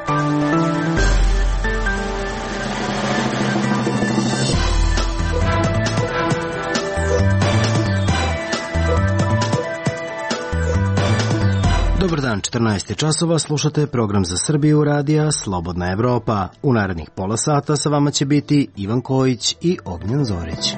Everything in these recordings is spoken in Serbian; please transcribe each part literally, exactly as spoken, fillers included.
Dobar dan, četrnaest je časova, slušate program za Srbiju radija Slobodna Evropa. U narednih pola sata sa vama će biti Ivan Kojić i Ognjen Zorić.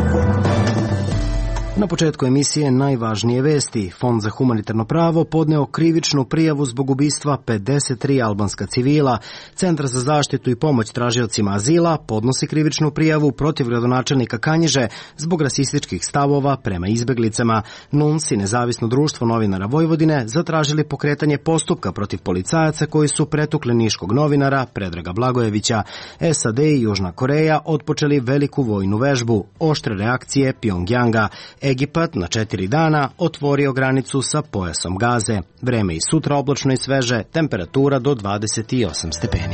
Na početku emisije najvažnije vesti. Fond za humanitarno pravo podneo krivičnu prijavu zbog ubistva pedeset tri albanska civila. Centar za zaštitu i pomoć tražiocima azila podnosi krivičnu prijavu protiv gradonačelnika Kanjiže zbog rasističkih stavova prema izbeglicama. N U N S i Nezavisno društvo novinara Vojvodine zatražili pokretanje postupka protiv policajaca koji su pretukli niškog novinara Predraga Blagojevića. S A D i Južna Koreja otpočeli veliku vojnu vežbu. Oštre reakcije Pjongjanga. Egipat na četiri dana otvorio granicu sa pojasom Gaze. Vreme i sutra oblačno i sveže, temperatura do dvadeset osam stepeni.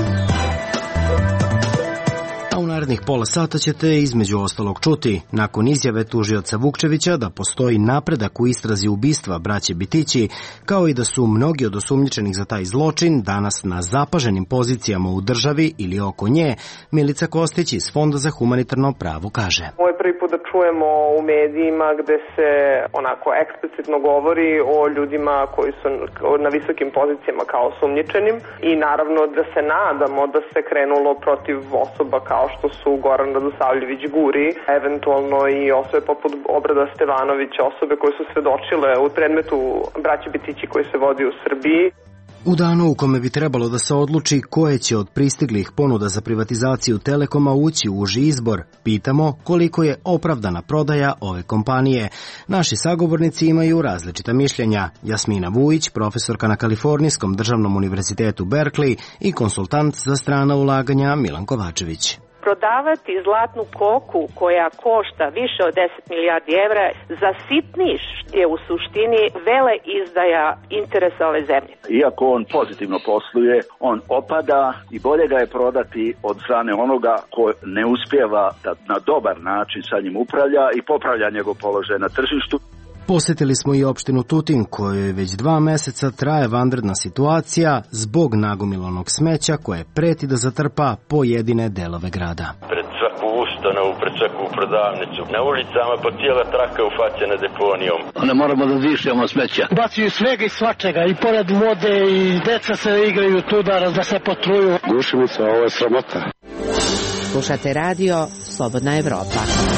A u narednih pola sata ćete između ostalog čuti, nakon izjave tužioca Vukčevića da postoji napredak u istrazi ubistva braće Bitići, kao i da su mnogi od osumnjičenih za taj zločin danas na zapaženim pozicijama u državi ili oko nje, Milica Kostić iz Fonda za humanitarno pravo kaže. Ovo je prvi put da čujemo u medijima gde se onako eksplicitno govori o ljudima koji su na visokim pozicijama kao osumnjičenim i naravno da se nadamo da se krenulo protiv osoba kao što su Goran Radosavljević Guri, eventualno i osobe poput Obrada Stevanovića, osobe koje su svedočile u predmetu braće Bitići koji se vodi u Srbiji. U danu u kome bi trebalo da se odluči koje će od pristiglih ponuda za privatizaciju Telekoma ući u uži izbor, pitamo koliko je opravdana prodaja ove kompanije. Naši sagovornici imaju različita mišljenja. Jasmina Vujić, profesorka na Kalifornijskom državnom univerzitetu Berkeley i konsultant za strana ulaganja Milan Kovačević. Prodavati zlatnu koku koja košta više od deset milijardi evra za sitniš je u suštini vele izdaja interesa ove zemlje. Iako on pozitivno posluje, on opada i bolje ga je prodati od strane onoga ko ne uspijeva da na dobar način sa njim upravlja i popravlja njegov položaj na tržištu. Posjetili smo i opštinu Tutin, kojoj već dva meseca traje vanredna situacija zbog nagomilanog smeća koje preti da zatrpa pojedine delove grada. Pred svaku ustanovu, pred svaku prodavnicu, na ulicama po cijela traka ufaćena deponijom. Ne moramo da dišemo smeća. Bacaju svega i svačega, i pored vode, i deca se igraju tu da se potruju. Gušimica, ovo je sramota. Slušate radio Slobodna Evropa.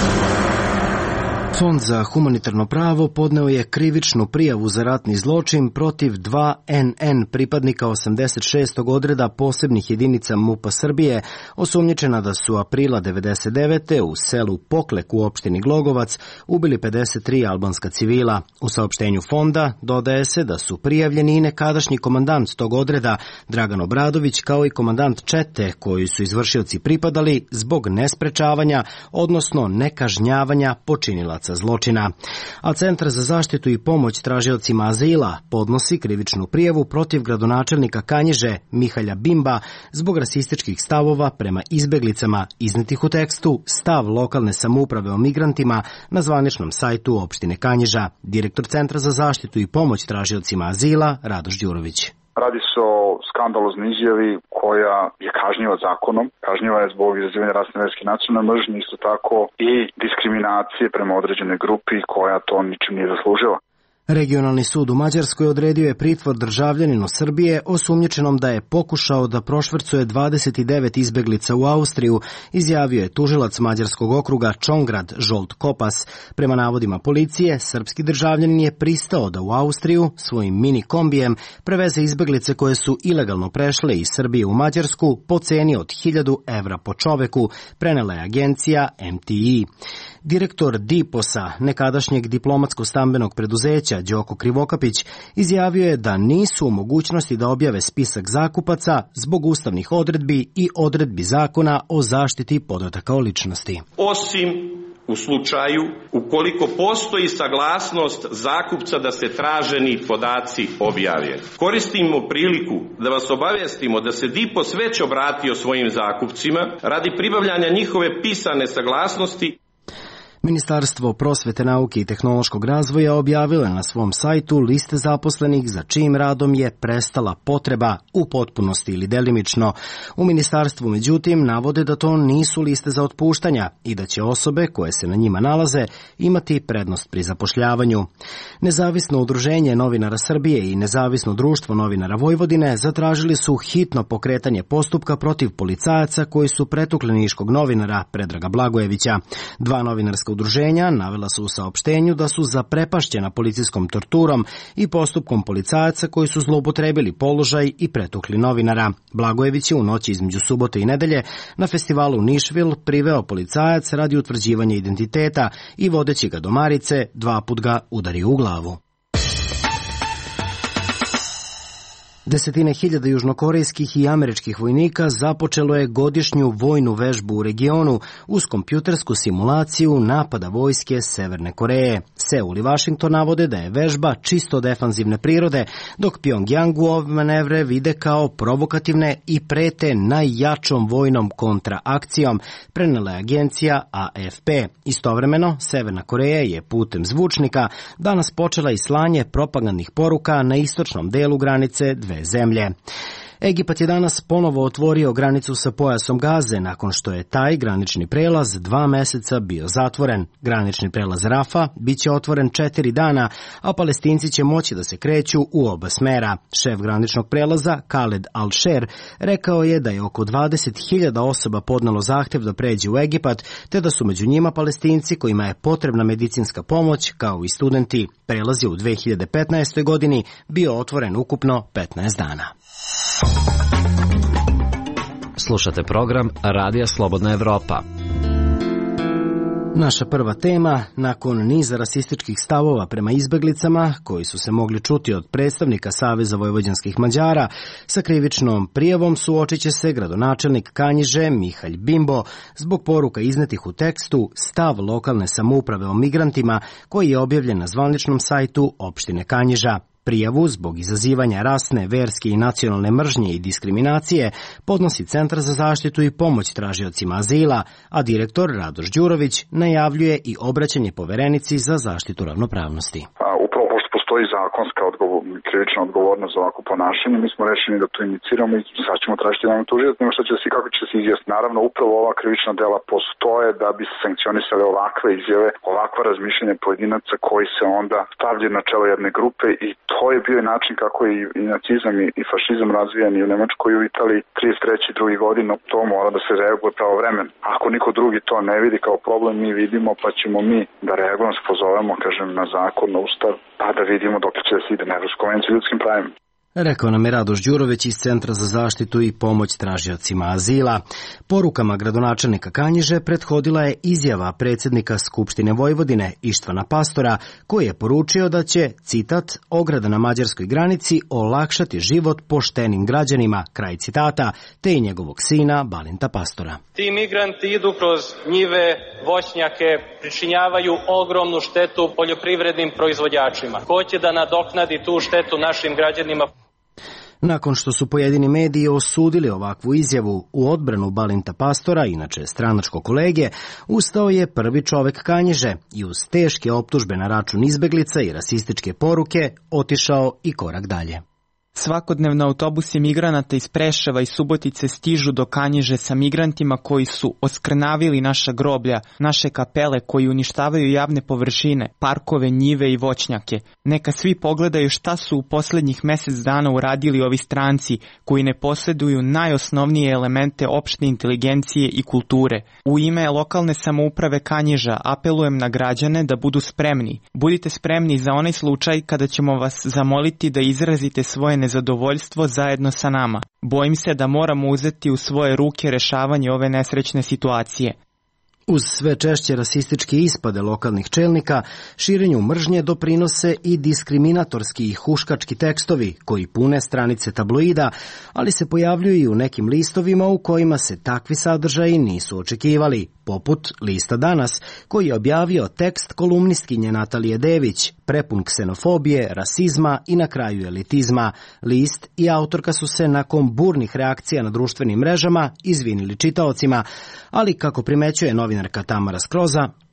Fond za humanitarno pravo podneo je krivičnu prijavu za ratni zločin protiv dva N N pripadnika osamdeset šestog odreda posebnih jedinica M U P-a Srbije, osumnjičena da su aprila devedeset devete u selu Poklek u opštini Glogovac ubili pedeset tri albanska civila. U saopštenju fonda dodaje se da su prijavljeni i nekadašnji komandant tog odreda Dragan Obradović kao i komandant čete koji su izvršioci pripadali zbog nesprečavanja, odnosno nekažnjavanja počinilaca zločina. A Centar za zaštitu i pomoć tražiocima azila podnosi krivičnu prijavu protiv gradonačelnika Kanjiže Mihalja Bimba zbog rasističkih stavova prema izbeglicama iznetih u tekstu Stav lokalne samouprave o migrantima na zvaničnom sajtu opštine Kanjiža. Direktor Centra za zaštitu i pomoć tražiocima azila Radoš Đurović. Radi se o skandaloznoj izjavi koja je kažnjiva zakonom. Kažnjiva je zbog izazivanja rasne, verske i nacionalne mržnje, isto tako i diskriminacije prema određenoj grupi koja to ničim nije zaslužila. Regionalni sud u Mađarskoj odredio je pritvor državljaninu Srbije osumnjičenom da je pokušao da prošvercuje dvadeset devet izbeglica u Austriju, izjavio je tužilac mađarskog okruga Čongrad Žolt Kopas. Prema navodima policije, srpski državljanin je pristao da u Austriju svojim mini kombijem preveze izbeglice koje su ilegalno prešle iz Srbije u Mađarsku po ceni od hiljadu evra po čoveku, prenela je agencija M T I. Direktor Diposa, nekadašnjeg diplomatsko-stambenog preduzeća Đoko Krivokapić, izjavio je da nisu u mogućnosti da objave spisak zakupaca zbog ustavnih odredbi i odredbi zakona o zaštiti podataka o ličnosti. Osim u slučaju ukoliko postoji saglasnost zakupca da se traženi podaci objave. Koristimo priliku da vas obavestimo da se Dipos već obratio svojim zakupcima radi pribavljanja njihove pisane saglasnosti. Ministarstvo prosvete, nauke i tehnološkog razvoja objavilo je na svom sajtu liste zaposlenih za čijim radom je prestala potreba u potpunosti ili delimično. U ministarstvu, međutim, navode da to nisu liste za otpuštanja i da će osobe koje se na njima nalaze imati prednost pri zapošljavanju. Nezavisno udruženje novinara Srbije i Nezavisno društvo novinara Vojvodine zatražili su hitno pokretanje postupka protiv policajaca koji su pretukli niškog novinara Predraga Blagojevića. Dva novinarska udruženja navela su u saopštenju da su zaprepašćena policijskom torturom i postupkom policajaca koji su zloupotrebili položaj i pretukli novinara. Blagojević je u noći između subote i nedelje na festivalu Nišvil priveo policajac radi utvrđivanja identiteta i vodeći ga do Marice, dva put ga udario u glavu. Desetine hiljada južnokorejskih i američkih vojnika započelo je godišnju vojnu vežbu u regionu uz kompjutersku simulaciju napada vojske Severne Koreje. Seul i Vašington navode da je vežba čisto defanzivne prirode, dok Pjongjangu ove manevre vide kao provokativne i prete najjačom vojnom kontraakcijom, prenela je agencija A F P. Istovremeno, Severna Koreja je putem zvučnika danas počela i slanje propagandnih poruka na istočnom delu granice dve zemlje. Egipat je danas ponovo otvorio granicu sa pojasom Gaze nakon što je taj granični prelaz dva meseca bio zatvoren. Granični prelaz Rafa biće otvoren četiri dana, a Palestinci će moći da se kreću u oba smera. Šef graničnog prelaza Khaled Al-Sher rekao je da je oko dvadeset hiljada osoba podnelo zahtev da pređe u Egipat, te da su među njima Palestinci kojima je potrebna medicinska pomoć, kao i studenti. Prelaz je u dve hiljade petnaestoj godini bio otvoren ukupno petnaest dana. Slušate program Radija Slobodna Evropa. Naša prva tema, nakon niza rasističkih stavova prema izbeglicama, koji su se mogli čuti od predstavnika Saveza vojvođanskih Mađara, sa krivičnom prijavom suočit će se gradonačelnik Kanjiže Mihalj Bimbo zbog poruka iznetih u tekstu Stav lokalne samouprave o migrantima, koji je objavljen na zvaničnom sajtu opštine Kanjiža. Prijavu zbog izazivanja rasne, verske i nacionalne mržnje i diskriminacije podnosi Centar za zaštitu i pomoć tražiocima azila, a direktor Radoš Đurović najavljuje i obraćanje poverenici za zaštitu ravnopravnosti. Upravo pošto postoji zakonska odgovor, krivična odgovornost za ovako ponašanje, mi smo rešeni da to iniciramo i sad ćemo tražiti javni tužilac, nego što će se kako će se izjasniti. Naravno, upravo ova krivična dela postoje da bi se sankcionisale ovakve izjave, ovakva razmišljanja pojedinaca koji se onda stavljaju na čelo jedne grupe i to je bio način kako je i nacizam i fašizam razvijan i u Nemačkoj i u Italiji trideset treće i druge godine. To mora da se reaguje pravovremeno. Ako niko drugi to ne vidi kao problem, mi vidimo, pa ćemo mi da reagujemo, se pozovemo, kažem, na zakon, na ustav, pa da vidimo dok će da se ide na Evropsku konvenciju o ljudskim pravima. Rekao nam je Radoš Đurović iz Centra za zaštitu i pomoć tražiocima azila. Porukama gradonačelnika Kanjiže prethodila je izjava predsjednika Skupštine Vojvodine Ištvana Pastora, koji je poručio da će, citat, ograda na mađarskoj granici olakšati život poštenim građanima, kraj citata, te i njegovog sina Balinta Pastora. Ti migranti idu kroz njive, voćnjake, pričinjavaju ogromnu štetu poljoprivrednim proizvođačima. Ko će da nadoknadi tu štetu našim građanima? Nakon što su pojedini mediji osudili ovakvu izjavu u odbranu Balinta Pastora, inače stranačko kolege, ustao je prvi čovek Kanjiže i uz teške optužbe na račun izbeglica i rasističke poruke otišao i korak dalje. Svakodnevno autobusi migranata iz Preševa i Subotice stižu do Kanjiže sa migrantima koji su oskrnavili naša groblja, naše kapele, koji uništavaju javne površine, parkove, njive i voćnjake. Neka svi pogledaju šta su u posljednjih mjesec dana uradili ovi stranci koji ne posjeduju najosnovnije elemente opšte inteligencije i kulture. U ime lokalne samouprave Kanjiža apelujem na građane da budu spremni. Budite spremni za onaj slučaj kada ćemo vas zamoliti da izrazite svoje nezadovoljstvo zajedno sa nama. Bojim se da moramo uzeti u svoje ruke rešavanje ove nesrećne situacije. Uz sve češće rasističke ispade lokalnih čelnika, širenju mržnje doprinose i diskriminatorski i huškački tekstovi koji pune stranice tabloida, ali se pojavljuju i u nekim listovima u kojima se takvi sadržaji nisu očekivali, poput Lista Danas, koji je objavio tekst kolumnistkinje Natalije Dević, prepun ksenofobije, rasizma i na kraju elitizma. List i autorka su se nakon burnih reakcija na društvenim mrežama izvinili čitaocima, ali kako primećuje novinarka Tamara Skroza,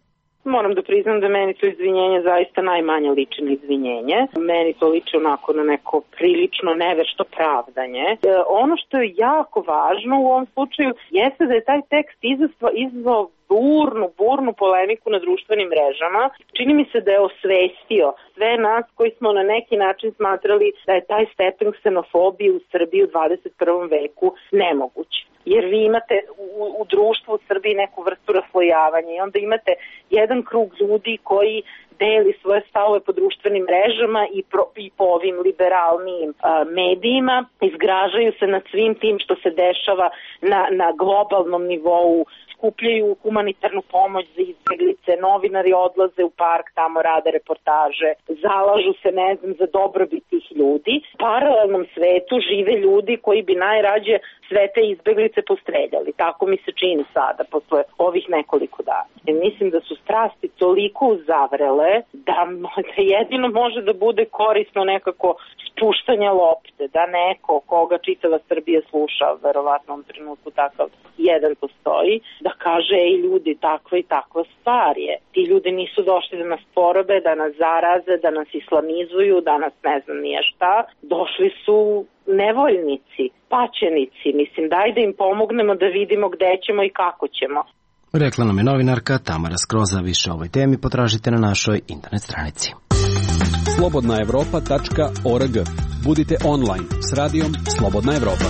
Moram da priznam da meni to izvinjenje zaista najmanje liči na izvinjenje. Meni to liči onako na neko prilično nevešto pravdanje. E, ono što je jako važno u ovom slučaju jeste da je taj tekst izazvao burnu, burnu polemiku na društvenim mrežama. Čini mi se da je osvestio sve nas koji smo na neki način smatrali da je taj stepen ksenofobije u Srbiji u dvadeset prvom veku nemoguć. Jer vi imate u, u društvu u Srbiji neku vrstu raslojavanja i onda imate jedan krug ljudi koji deli svoje stavove po društvenim mrežama i, pro, i po ovim liberalnim a, medijima, izgražaju se nad svim tim što se dešava na, na globalnom nivou, skupljaju humanitarnu pomoć za izbjeglice, novinari odlaze u park, tamo rade reportaže, zalažu se, ne znam, za dobrobit tih ljudi. U paralelnom svetu žive ljudi koji bi najrađe sve te izbjeglice postreljali. Tako mi se čini sada, posle ovih nekoliko dana. Jer mislim da su strasti toliko uzavrele da, da jedino može da bude korisno nekako spuštanje lopte, da neko koga čitava Srbija sluša, verovatno u trenutku takav jedan postoji, da kaže, ej ljudi, takva i takva stvar je. Ti ljudi nisu došli da nas porobe, da nas zaraze, da nas islamizuju, da nas ne znam nije šta. Došli su nevoljnici, paćenici. Mislim, daj da im pomognemo da vidimo gde ćemo i kako ćemo. Rekla nam je novinarka Tamara Skroza. Više o ovoj temi potražite na našoj internet stranici. slobodna evropa tačka org. Budite online s radijom Slobodna Evropa.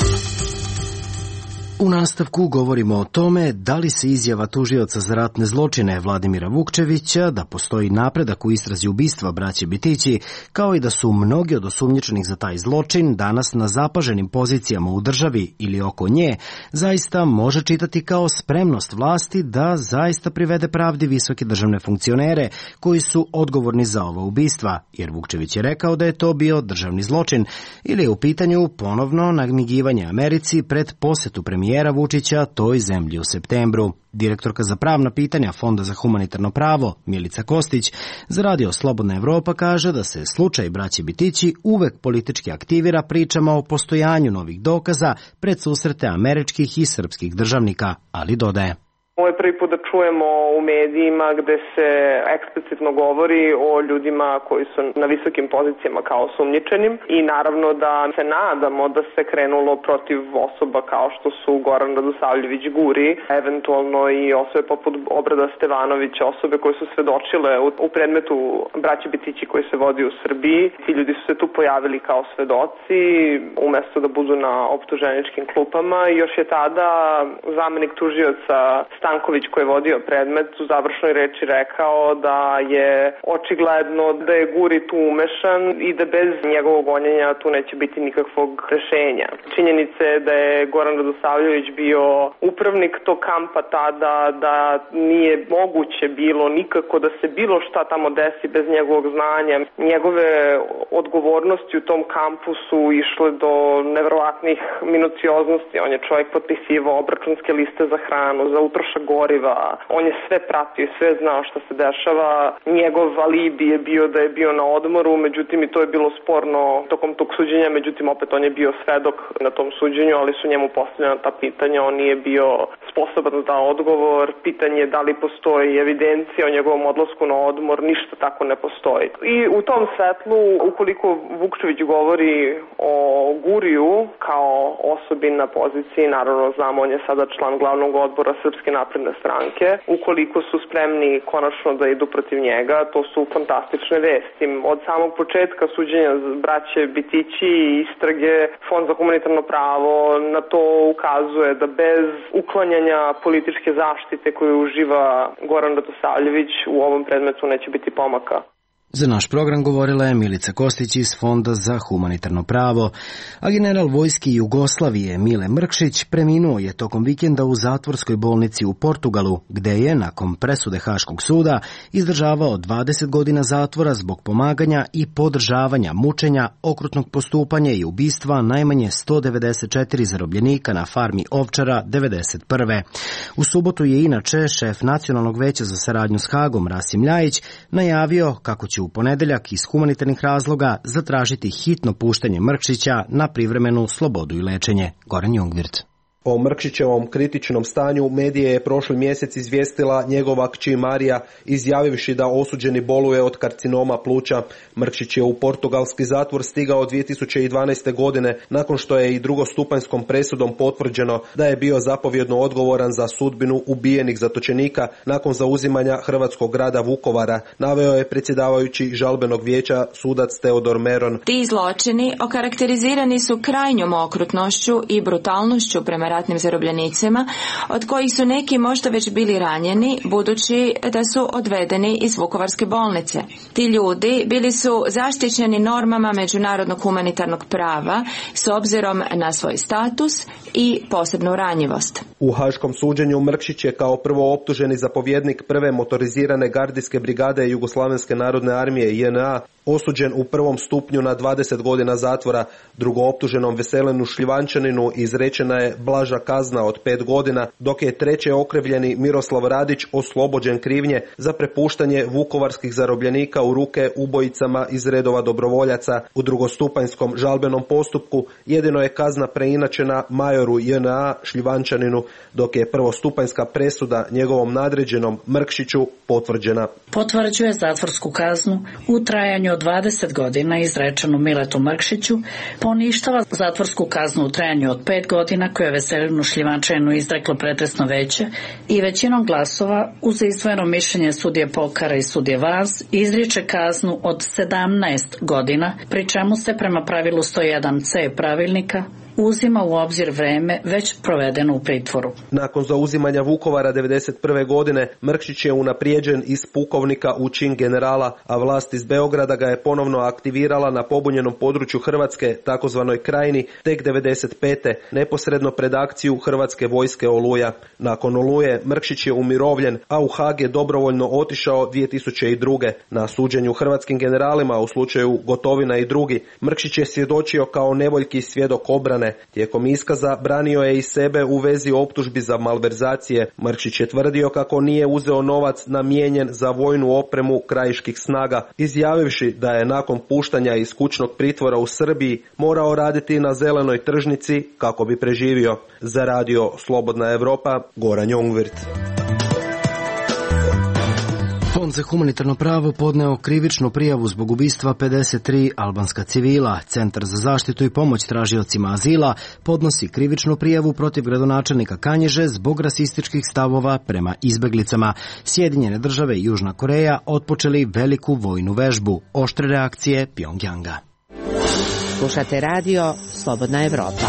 U nastavku govorimo o tome da li se izjava tužioca za ratne zločine Vladimira Vukčevića da postoji napredak u istrazi ubistva braće Bitići, kao i da su mnogi od osumnjičenih za taj zločin danas na zapaženim pozicijama u državi ili oko nje, zaista može čitati kao spremnost vlasti da zaista privede pravdi visoke državne funkcionere koji su odgovorni za ova ubistva, jer Vukčević je rekao da je to bio državni zločin, ili je u pitanju ponovno namigivanje Americi pred posetu premijera Vučića toj zemlji u septembru. Direktorka za pravna pitanja Fonda za humanitarno pravo, Milica Kostić, za Radio Slobodna Evropa kaže da se slučaj braće Bitići uvek politički aktivira pričama o postojanju novih dokaza pred susrete američkih i srpskih državnika, ali dodaje. Ovo je prvi put da čujemo u medijima gde se eksplicitno govori o ljudima koji su na visokim pozicijama kao osumnjičenim i naravno da se nadamo da se krenulo protiv osoba kao što su Goran Radosavljević Guri, eventualno i osobe poput Obrada Stevanovića, osobe koje su svedočile u, u predmetu braće Bitići koji se vodi u Srbiji. Ti ljudi su se tu pojavili kao svedoci umesto da budu na optuženičkim klupama i još je tada zamenik tužioca Stanković koji je vodio predmet u završnoj reči rekao da je očigledno da je Guri tu umešan i da bez njegovog gonjenja tu neće biti nikakvog rešenja. Činjenica je da je Goran Radosavljević bio upravnik tog kampa tada, da nije moguće bilo nikako da se bilo šta tamo desi bez njegovog znanja. Njegove odgovornosti u tom kampu su išle do neverovatnih minucioznosti. On je čovjek potpisivao obračunske liste za hranu, za utrošak goriva, on je sve pratio i sve znao što se dešava. Njegov alibi je bio da je bio na odmoru, međutim i to je bilo sporno tokom tog suđenja, međutim opet on je bio svedok na tom suđenju, ali su njemu postavljena ta pitanja, on nije bio sposoban da odgovor, pitanje je da li postoji evidencija o njegovom odlasku na odmor, ništa tako ne postoji. I u tom svetlu, ukoliko Vukčević govori o Guriju kao osobi na poziciji, naravno znamo, on je sada član glavnog odbora Srpske napredne stranke, ukoliko su spremni konačno da idu protiv njega, to su fantastične vesti. Od samog početka suđenja braće Bitići i istrage Fond za humanitarno pravo na to ukazuje da bez uklanjanja političke zaštite koju uživa Goran Radosavljević u ovom predmetu neće biti pomaka. Za naš program govorila je Milica Kostić iz Fonda za humanitarno pravo, a general vojske Jugoslavije Mile Mrkšić preminuo je tokom vikenda u zatvorskoj bolnici u Portugalu, gde je, nakon presude Haškog suda, izdržavao dvadeset godina zatvora zbog pomaganja i podržavanja mučenja, okrutnog postupanja i ubistva najmanje sto devedeset četiri zarobljenika na farmi Ovčara devedeset prve. U subotu je inače šef Nacionalnog veća za saradnju s Hagom Rasim Ljajić najavio kako će u ponedeljak iz humanitarnih razloga zatražiti hitno puštanje Mrkšića na privremenu slobodu i lečenje. Goran Jungvirt. O Mrkšićevom kritičnom stanju medije je prošli mjesec izvijestila njegova kći Marija, izjavivši da osuđeni boluje od karcinoma pluća. Mrkšić je u portugalski zatvor stigao dvije tisuće dvanaeste. godine nakon što je i drugostupanjskom presudom potvrđeno da je bio zapovjedno odgovoran za sudbinu ubijenih zatočenika nakon zauzimanja hrvatskog grada Vukovara, naveo je predsjedavajući žalbenog vijeća sudac Teodor Meron. Ti zločini okarakterizirani su krajnjom okrutnošću i brutalnošću prema ratnim zarobljenicima, od kojih su neki možda već bili ranjeni, budući da su odvedeni iz Vukovarske bolnice. Ti ljudi bili su zaštićeni normama međunarodnog humanitarnog prava s obzirom na svoj status i posebnu ranjivost. U haškom suđenju Mrkšić je kao prvo optuženi zapovjednik prve motorizirane gardijske brigade Jugoslavenske narodne armije J N A osuđen u prvom stupnju na dvadeset godina zatvora. Drugooptuženom Veselinu Šljivančaninu izrečena je blaža kazna od pet godina, dok je treće okrivljeni Miroslav Radić oslobođen krivnje za prepuštanje vukovarskih zarobljenika u ruke ubojicama iz redova dobrovoljaca. U drugostupanjskom žalbenom postupku jedino je kazna preinačena majoru J N A Šljivančaninu, dok je prvostupanjska presuda njegovom nadređenom Mrkšiću potvrđena. Potvrđuje zatvorsku kaznu u trajanju od dvadeset godina izrečenu Miletu Mrkšiću, poništava zatvorsku kaznu u trajanju od pet godina koju je Veselinu Šljivančaninu izreklo pretresno veće i većinom glasova uz izdvojeno mišljenje sudije Pokara i sudije Vaz izriče kaznu od sedamnaest godina, pri čemu se prema pravilu sto jedan ce pravilnika uzima u obzir vreme već provedeno u pritvoru. Nakon zauzimanja Vukovara devedeset prve. godine Mrkšić je unaprijeđen iz pukovnika u čin generala, a vlast iz Beograda ga je ponovno aktivirala na pobunjenom području Hrvatske, takozvanoj Krajini, tek devedeset pete. neposredno pred akciju Hrvatske vojske Oluja. Nakon Oluje Mrkšić je umirovljen, a u Hag je dobrovoljno otišao dvije tisuće druge. Na suđenju hrvatskim generalima u slučaju Gotovina i drugi, Mrkšić je svjedočio kao nevoljki svjedok obrane. Tijekom iskaza branio je i sebe u vezi optužbi za malverzacije. Mrkšić je tvrdio kako nije uzeo novac namijenjen za vojnu opremu krajiških snaga, izjavivši da je nakon puštanja iz kućnog pritvora u Srbiji morao raditi na zelenoj tržnici kako bi preživio. Za radio Slobodna Evropa, Goran Jongvirt. Fond za humanitarno pravo podneo krivičnu prijavu zbog ubistva pedeset tri albanska civila. Centar za zaštitu i pomoć tražiocima azila podnosi krivičnu prijavu protiv gradonačelnika Kanjiže zbog rasističkih stavova prema izbeglicama. Sjedinjene države i Južna Koreja otpočeli veliku vojnu vežbu. Oštre reakcije Pjongjanga. Slušate radio Slobodna Evropa.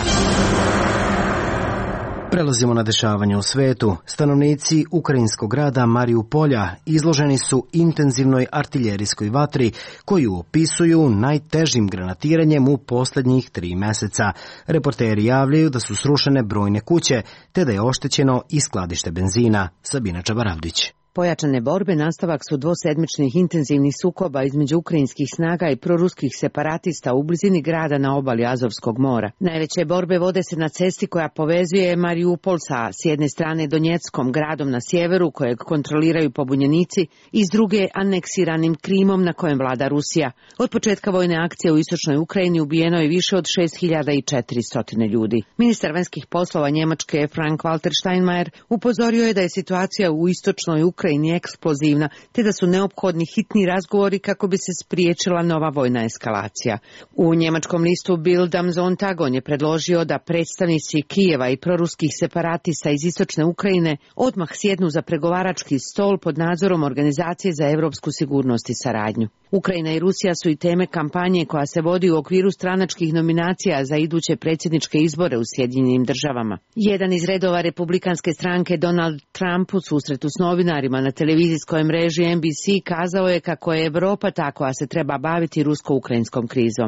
Prelazimo na dešavanje u svetu. Stanovnici ukrajinskog grada Mariupolja izloženi su intenzivnoj artiljerijskoj vatri koju opisuju najtežim granatiranjem u posljednjih tri meseca. Reporteri javljaju da su srušene brojne kuće, te da je oštećeno i skladište benzina. Sabina Čabaravdić. Pojačane borbe nastavak su dvosedmičnih intenzivnih sukoba između ukrajinskih snaga i proruskih separatista u blizini grada na obali Azovskog mora. Najveće borbe vode se na cesti koja povezuje Mariupol sa s jedne strane Donjeckom gradom na sjeveru kojeg kontroliraju pobunjenici i s druge aneksiranim Krimom na kojem vlada Rusija. Od početka vojne akcije u istočnoj Ukrajini ubijeno je više od šest hiljada četiristo ljudi. Ministar vanjskih poslova Njemačke Frank-Walter Steinmeier upozorio je da je situacija u istočnoj Ukrajini Ukrajini eksplozivna, te da su neophodni hitni razgovori kako bi se spriječila nova vojna eskalacija. U njemačkom listu Bild am Sonntag on je predložio da predstavnici Kijeva i proruskih separatista iz istočne Ukrajine odmah sjednu za pregovarački stol pod nadzorom Organizacije za europsku sigurnost i saradnju. Ukrajina i Rusija su i teme kampanje koja se vodi u okviru stranačkih nominacija za iduće predsjedničke izbore u Sjedinjenim državama. Jedan iz redova republikanske stranke Donald Trump u susretu s novinarima na televizijskoj mreži N B C kazao je kako je Evropa ta koja se treba baviti rusko-ukrajinskom krizom.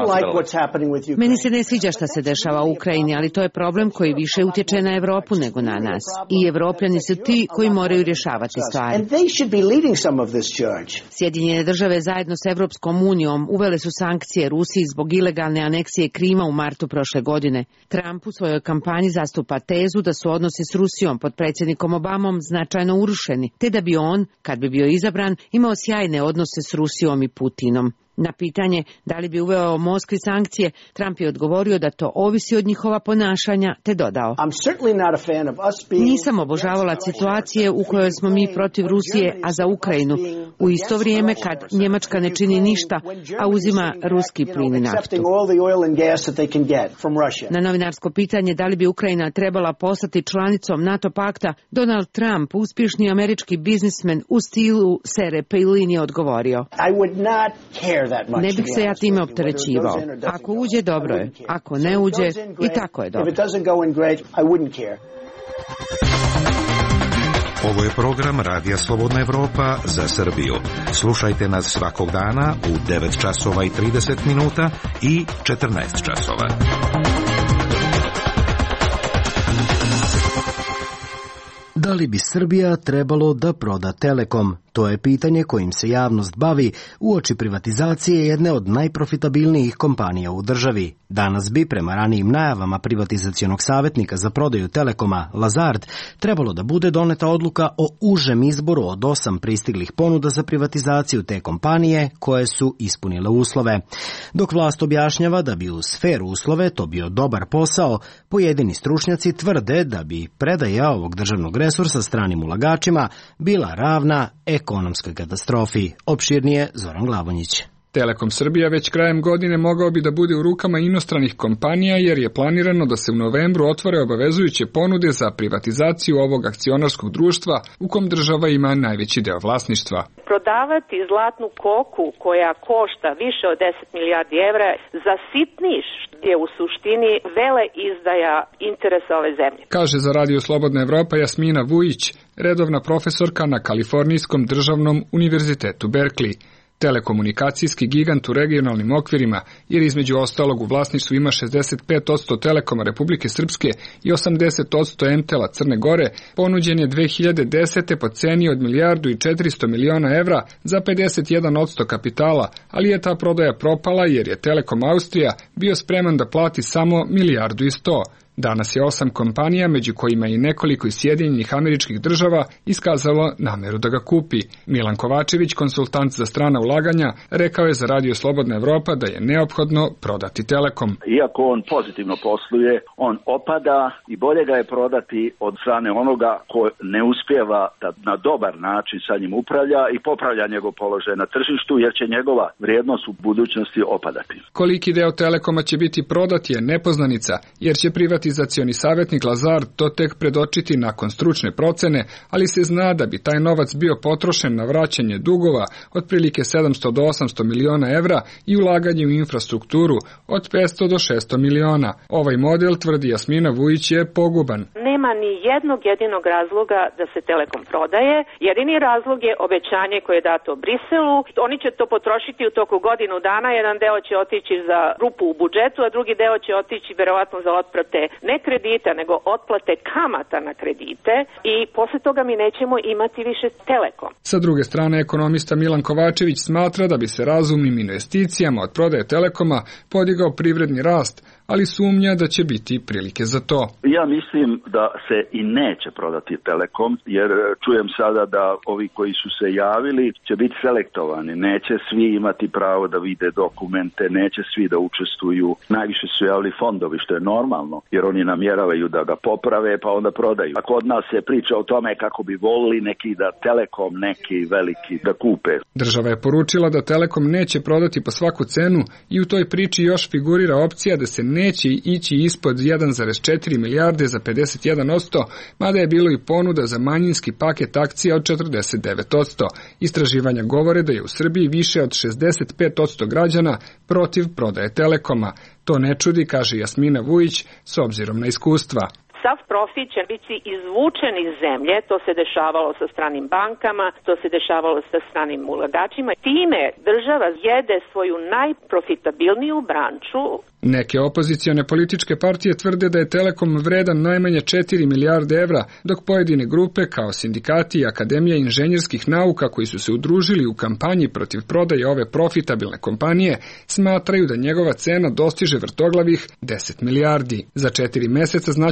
Meni se ne sviđa šta se dešava u Ukrajini, ali to je problem koji više utječe na Evropu nego na nas. I Evropljani su ti koji moraju rješavati stvari. Sjedinjene države zajedno s Evropskom unijom uvele su sankcije Rusiji zbog ilegalne aneksije Krima u martu prošle godine. Trump u svojoj kampanji zastupa tezu da su odnosi s Rusijom pod predsjednikom Obamom značajno urušeni, te da bi on, kad bi bio izabran, imao sjajne odnose s Rusijom i Putinom. Na pitanje da li bi uveo Moskvi sankcije, Trump je odgovorio da to ovisi od njihova ponašanja, te dodao: Nisam obožavala situacije u kojoj smo mi protiv Rusije, a za Ukrajinu, u isto vrijeme kad Njemačka ne čini ništa, a uzima ruski plin i naftu. Na novinarsko pitanje da li bi Ukrajina trebala postati članicom NATO pakta, Donald Trump, uspješni američki biznismen u stilu Sere Palin, je odgovorio: Ne bih se ja time opterećivao. Ako uđe, dobro je. Ako ne uđe, i tako je dobro. Ovo je program Radija Slobodna Evropa za Srbiju. Slušajte nas svakog dana u devet časova i trideset minuta i četrnaest časova. Da li bi Srbija trebalo da proda Telekom? To je pitanje kojim se javnost bavi uoči privatizacije jedne od najprofitabilnijih kompanija u državi. Danas bi, prema ranijim najavama privatizacionog savjetnika za prodaju Telekoma, Lazard, trebalo da bude doneta odluka o užem izboru od osam pristiglih ponuda za privatizaciju te kompanije koje su ispunile uslove. Dok vlast objašnjava da bi uz fer uslove to bio dobar posao, pojedini stručnjaci tvrde da bi predaja ovog državnog resursa stranim ulagačima bila ravna ekonomskoj katastrofi. Opširnije Zoran Glavonjić. Telekom Srbija već krajem godine mogao bi da bude u rukama inostranih kompanija jer je planirano da se u novembru otvore obavezujuće ponude za privatizaciju ovog akcionarskog društva u kom država ima najveći deo vlasništva. Prodavati zlatnu koku koja košta više od deset milijardi evra za sitniš je u suštini vele izdaja interesa ove zemlje. Kaže za Radio Slobodna Evropa Jasmina Vujić, redovna profesorka na Kalifornijskom državnom univerzitetu Berkeley. Telekomunikacijski gigant u regionalnim okvirima, jer između ostalog u vlasništvu ima šezdeset pet posto Telekoma Republike Srpske i osamdeset posto Entela Crne Gore, ponuđen je dve hiljade desete po ceni od milijardu i četiristo miliona evra za pedeset jedan posto kapitala, ali je ta prodaja propala jer je Telekom Austrija bio spreman da plati samo milijardu i sto. Danas je osam kompanija, među kojima i nekoliko iz Sjedinjenih Američkih Država, iskazalo nameru da ga kupi. Milan Kovačević, konsultant za strana ulaganja, rekao je za Radio Slobodna Evropa da je neophodno prodati Telekom. Iako on pozitivno posluje, on opada i bolje ga je prodati od strane onoga ko ne uspijeva da na dobar način sa njim upravlja i popravlja njegov položaj na tržištu, jer će njegova vrijednost u budućnosti opadati. Koliki deo Telekoma će biti prodat je nepoznanica, jer će privatizacioni savjetnik Lazard to tek predočiti nakon stručne procene, ali se zna da bi taj novac bio potrošen na vraćanje dugova otprilike sedamsto do osamsto miliona evra i ulaganje u infrastrukturu od petsto do šesto miliona. Ovaj model, tvrdi Jasmina Vujić, je poguban. Nema ni jednog jedinog razloga da se Telekom prodaje. Jedini razlog je obećanje koje je dato Briselu. Oni će to potrošiti u toku godinu dana. Jedan deo će otići za rupu u budžetu, a drugi deo će otići verovatno za otplate ne kredita, nego otplate kamata na kredite i posle toga mi nećemo imati više Telekom. Sa druge strane, ekonomista Milan Kovačević smatra da bi se razumnim investicijama od prodaje Telekoma podigao privredni rast, ali sumnja da će biti prilike za to. Ja mislim da se i neće prodati Telekom, jer čujem sada da ovi koji su se javili će biti selektovani. Neće svi imati pravo da vide dokumente, neće svi da učestvuju. Najviše su javili fondovi, što je normalno, jer oni namjeravaju da ga poprave pa onda prodaju. A kod nas se priča o tome kako bi volili neki da Telekom, neki veliki da kupe. Država je poručila da Telekom neće prodati po svaku cenu i u toj priči još figurira opcija da se neće ići ispod jedan zarez četiri milijarde za pedeset jedan posto, mada je bilo i ponuda za manjinski paket akcija od četrdeset devet posto. Istraživanja govore da je u Srbiji više od šezdeset pet posto građana protiv prodaje Telekoma. To ne čudi, kaže Jasmina Vujić, s obzirom na iskustva. Sav profit će biti izvučen iz zemlje, to se dešavalo sa stranim bankama, to se dešavalo sa stranim ulagačima. Time država jede svoju najprofitabilniju branču. Neke opozicione političke partije tvrde da je Telekom vredan najmanje četiri milijarde evra, dok pojedine grupe kao sindikati i Akademija inženjerskih nauka koji su se udružili u kampanji protiv prodaje ove profitabilne kompanije smatraju da njegova cena dostiže vrtoglavih deset milijardi. Za četiri meseca znaće se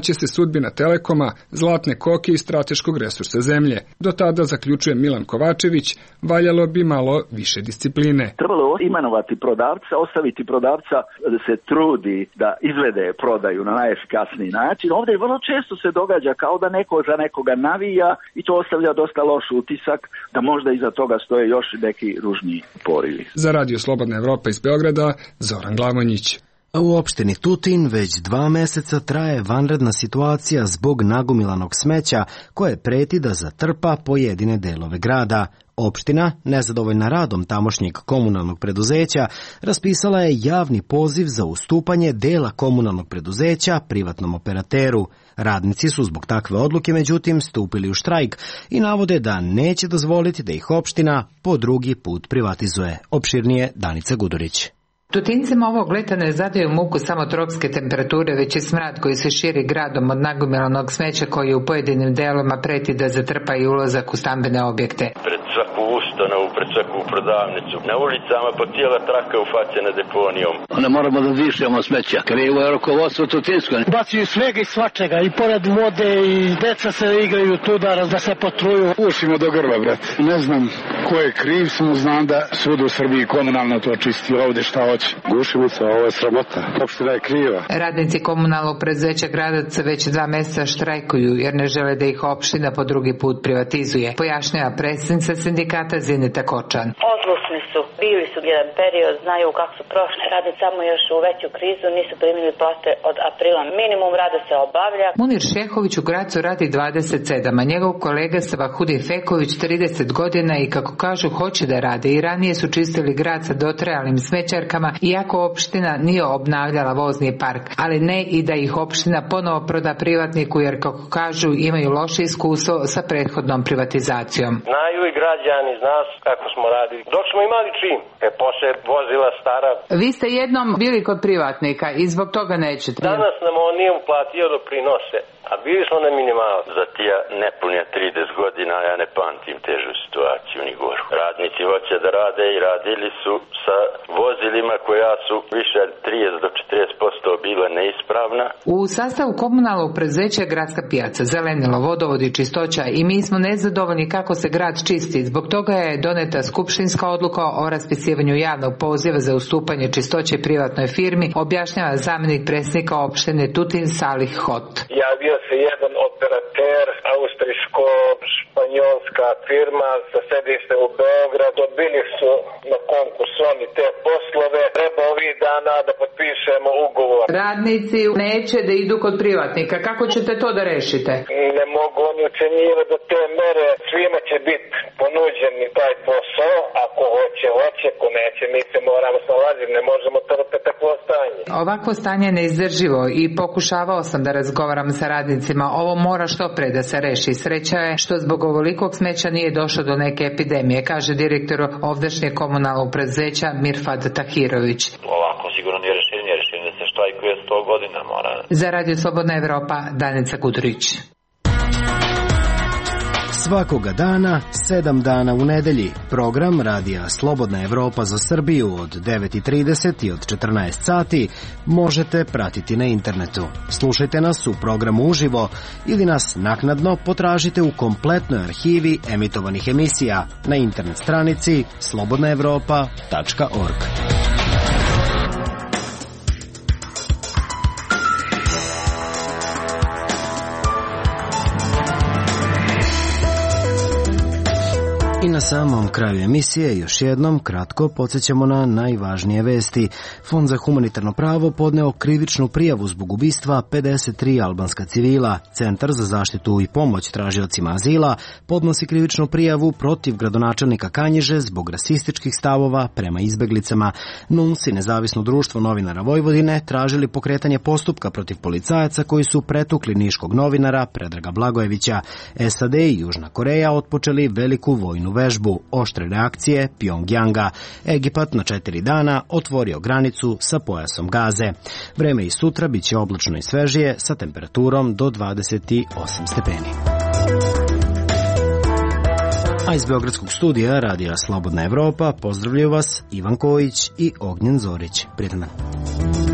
sudbina Telekoma, zlatne koke i strateškog resursa zemlje. Do tada, zaključuje Milan Kovačević, valjalo bi malo više discipline. Trebalo imenovati prodavca, ostaviti prodavca da se trudi da izvede prodaju na najefikasniji način. Ovdje vrlo često se događa kao da neko za nekoga navija i to ostavlja dosta loš utisak da možda iza toga stoje još neki ružni porivi. Za Radio Slobodna Evropa iz Beograda, Zoran Glamonjić. U opštini Tutin već dva meseca traje vanredna situacija zbog nagomilanog smeća koje preti da zatrpa pojedine delove grada. Opština, nezadovoljna radom tamošnjeg komunalnog preduzeća, raspisala je javni poziv za ustupanje dela komunalnog preduzeća privatnom operateru. Radnici su zbog takve odluke međutim stupili u štrajk i navode da neće dozvoliti da ih opština po drugi put privatizuje. Opširnije Danica Gudurić. Tutincima ovog leta ne zadaju muku samo tropske temperature, već i smrad koji se širi gradom od nagomilanog smeća koji u pojedinim delovima preti da zatrpa i ulazak u stambene objekte. Pred svaku ustanovu, pred svaku prodavnicu, na ulicama po cijela traka ufaćena deponijom. Ne moramo da dišemo smeća, krivo je rukovodstvo Tutinsko. Baciju svega i svačega, i pored vode, i deca se igraju tu da, da se potruju. Ušimo do grba, brate. Ne znam ko je kriv, samo znam da svud u Srbiji komunalno to čisti ovde šta hoće. Gušimica, ovo je sramota. Opština je kriva. Radnici komunalnog preduzeća Gradac već dva meseca štrajkuju jer ne žele da ih opština po drugi put privatizuje, pojašnjava predsjednica sindikata Zineta Kočan. Odlučni su, bili su jedan period, znaju kako su prošli, rade samo još u veću krizu, nisu primili plate od aprila. Minimum rada se obavlja. Munir Šehović u Gracu radi dvadeset sedam, a njegov kolega Savahudi Feković trideset godina i kako kažu hoće da rade. I ranije su čistili grad sa dotrajalnim smećarkama, iako opština nije obnavljala vozni park, ali ne i da ih opština ponovo proda privatniku jer kako kažu imaju loše iskustvo sa prethodnom privatizacijom. Znaju i građani, zna kako smo radili. Dok smo imali čim, e posle vozila stara. Vi ste jednom bili kod privatnika i zbog toga nećete. Danas nam on nije uplatio doprinose, a bili smo na minimalu. Za tija nepunja trideset godina ja ne pamtim težu situaciju ni goru. Radnici hoće da rade i radili su sa vozilima koja su više trideset do četrdeset posto bila neispravna. U sastavu komunalnog preduzeća Gradska pijaca, zelenilo, vodovod i čistoća i mi smo nezadovoljni kako se grad čisti. Zbog toga je doneta skupštinska odluka o raspisivanju javnog poziva za ustupanje čistoće privatnoj firmi, objašnjava zamjenik predsjednika opštine Tutin Salih Hot. Javio se jedan operater, austrijsko-španjolska firma sa sedištem u Beograd. Odbili su na konkurs oni te poslove. Treba ovih dana da potpišemo ugovor. Radnici neće da idu kod privatnika. Kako ćete to da rešite? Ne mogu oni ucenjivati do te mere. Svima će biti ponuđeni taj posao. Ako hoće, hoće. Ako neće, mi se moramo snalaziti. Ne možemo trpeti takvo stanje. Ovakvo stanje je neizdrživo i pokušavao sam da razgovaram sa radnicima. Ovo mora što pre da se reši. Sreća je što zbog ovolikog smeća nije došlo do neke epidemije, kaže direktor ovdašnjeg komunalnog preduzeća Mirfad Tahirović. Ovako sigurno nije rešenje, rešenje se štrajkuje sto godina mora. Za Radio Slobodna Evropa, Danica Gudurić. Svakoga dana, sedam dana u nedelji, program Radija Slobodna Evropa za Srbiju od devet i trideset i od četrnaest sati možete pratiti na internetu. Slušajte nas u programu uživo ili nas naknadno potražite u kompletnoj arhivi emitovanih emisija na internet stranici slobodna evropa tačka org. I na samom kraju emisije još jednom kratko podsjećamo na najvažnije vesti. Fond za humanitarno pravo podneo krivičnu prijavu zbog ubistva pedeset tri albanska civila. Centar za zaštitu i pomoć tražiocima azila podnosi krivičnu prijavu protiv gradonačelnika Kanjiže zbog rasističkih stavova prema izbeglicama. NUNS i Nezavisno društvo novinara Vojvodine tražili pokretanje postupka protiv policajaca koji su pretukli niškog novinara Predraga Blagojevića. S A D i Južna Koreja otpočeli veliku vojnu vežbu, oštre reakcije Pjongjanga. Egipat na četiri dana otvorio granicu sa pojasom Gaze. Vreme i sutra bit će oblačno i svežije sa temperaturom do dvadeset osam stepeni. A iz Beogradskog studija Radija Slobodna Evropa pozdravljaju vas Ivan Kojić i Ognjen Zorić. Prijatno.